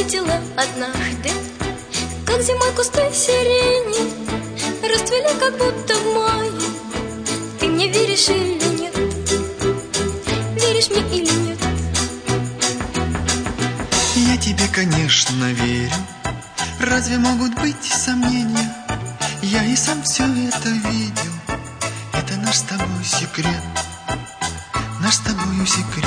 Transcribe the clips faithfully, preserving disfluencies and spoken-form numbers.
заметила однажды, как зимой кусты сирени расцвели, как будто в мае. Ты мне веришь или нет? Веришь мне или нет? Я тебе, конечно, верю. Разве могут быть сомнения? Я и сам все это видел. Это наш с тобой секрет, наш с тобою секрет.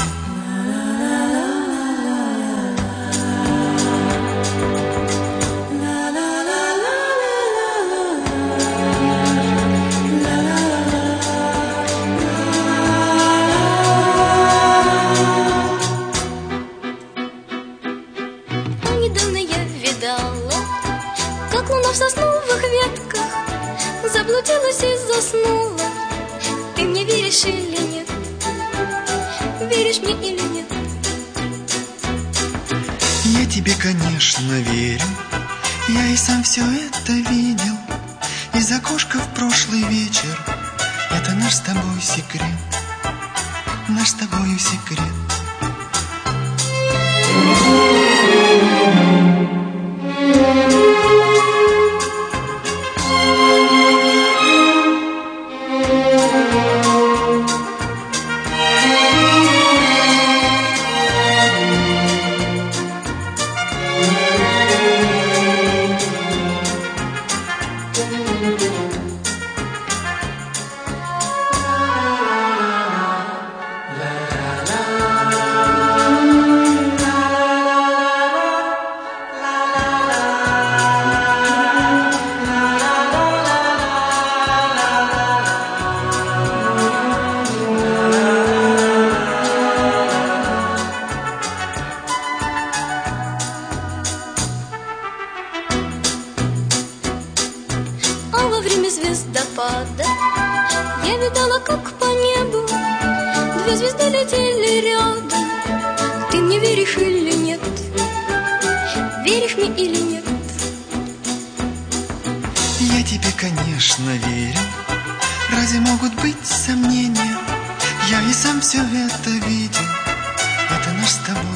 Недавно я видала, как луна в сосновых ветках заблудилась и заснула. Ты мне веришь или нет? Веришь мне или нет? Я тебе, конечно, верю. Я и сам все это видел. Из окошка в прошлый вечер. Это наш с тобой секрет, наш с тобою секрет. А во время звездопада я видала, как по небу две звезды летели рядом. Ты мне веришь или нет? Веришь мне или нет? Я тебе, конечно, верю. Разве могут быть сомнения? Я и сам все это видел. Это наш с тобой